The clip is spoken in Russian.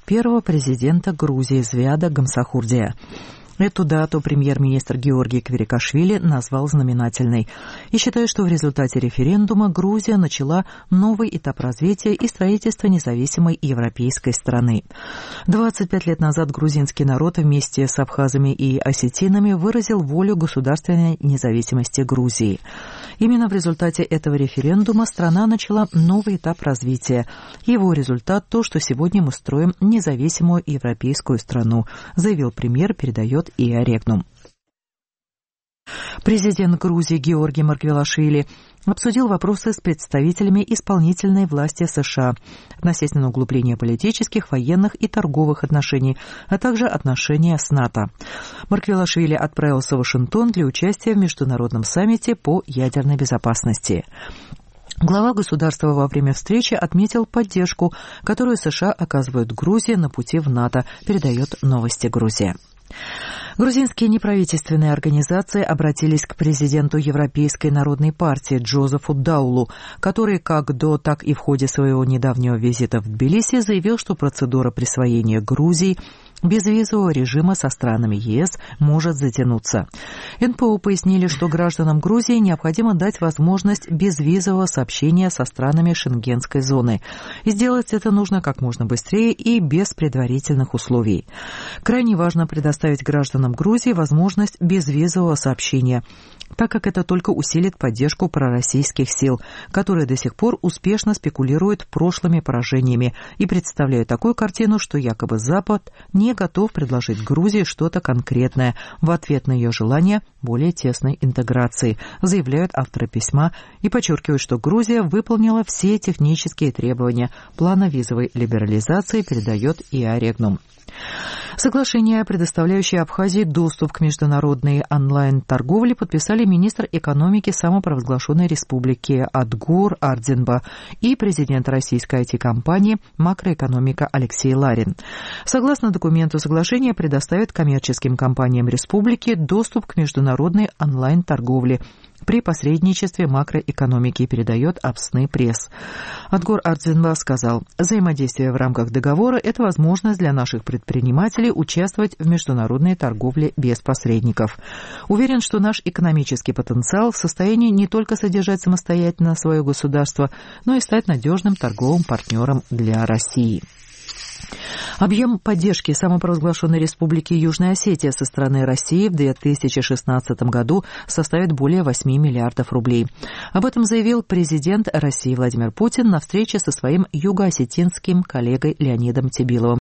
первого президента Грузии Звиада Гамсахурдия. Эту дату премьер-министр Георгий Квирикашвили назвал знаменательной и считает, что в результате референдума Грузия начала новый этап развития и строительства независимой европейской страны. 25 лет назад грузинский народ вместе с абхазами и осетинами выразил волю государственной независимости Грузии. Именно в результате этого референдума страна начала новый этап развития. Его результат – то, что сегодня мы строим независимую европейскую страну, заявил премьер, передает ИА Регнум. Президент Грузии Георгий Маргвелашвили обсудил вопросы с представителями исполнительной власти США относительно углубления политических, военных и торговых отношений, а также отношения с НАТО. Маргвелашвили отправился в Вашингтон для участия в международном саммите по ядерной безопасности. Глава государства во время встречи отметил поддержку, которую США оказывают Грузии на пути в НАТО, передает «Новости Грузия». Грузинские неправительственные организации обратились к президенту Европейской народной партии Джозефу Даулу, который как до, так и в ходе своего недавнего визита в Тбилиси заявил, что процедура присвоения Грузии безвизового режима со странами ЕС может затянуться. НПО пояснили, что гражданам Грузии необходимо дать возможность безвизового сообщения со странами Шенгенской зоны. И сделать это нужно как можно быстрее и без предварительных условий. Крайне важно предоставить гражданам Грузии возможность безвизового сообщения, так как это только усилит поддержку пророссийских сил, которые до сих пор успешно спекулируют прошлыми поражениями и представляют такую картину, что якобы Запад не готов предложить Грузии что-то конкретное в ответ на ее желание более тесной интеграции, заявляют авторы письма и подчеркивают, что Грузия выполнила все технические требования плана визовой либерализации, передает ИА Регнум. Соглашение, предоставляющее Абхазии доступ к международной онлайн-торговле, подписали министр экономики самопровозглашенной республики Адгур Арденба и президент российской IT-компании «Макроэкономика» Алексей Ларин. Согласно документу, соглашение предоставит коммерческим компаниям республики доступ к международной онлайн-торговле при посредничестве макроэкономики, передает Апсны пресс. Адгур Арденба сказал, взаимодействие в рамках договора – это возможность для наших предпринимателей участвовать в международной торговле без посредников. Уверен, что наш экономический потенциал в состоянии не только содержать самостоятельно свое государство, но и стать надежным торговым партнером для России. Объем поддержки самопровозглашенной республики Южная Осетия со стороны России в 2016 году составит более 8 миллиардов рублей. Об этом заявил президент России Владимир Путин на встрече со своим юго-осетинским коллегой Леонидом Тебиловым.